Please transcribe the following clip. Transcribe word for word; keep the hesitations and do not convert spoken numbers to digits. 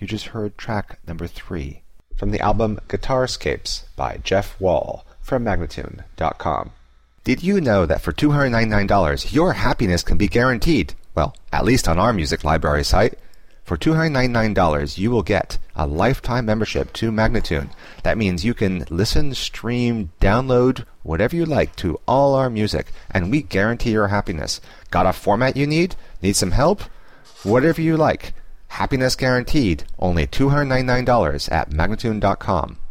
You just heard track number three from the album Guitarscapes by Jeff Wall from Magnatune dot com. Did you know that for two hundred ninety-nine dollars your happiness can be guaranteed? Well, at least on our music library site. For two hundred ninety-nine dollars you will get a lifetime membership to Magnatune. That means you can listen, stream, download, whatever you like to all our music, and we guarantee your happiness. Got a format you need? Need some help? Whatever you like. Happiness guaranteed. Only two hundred ninety-nine dollars at Magnatune dot com.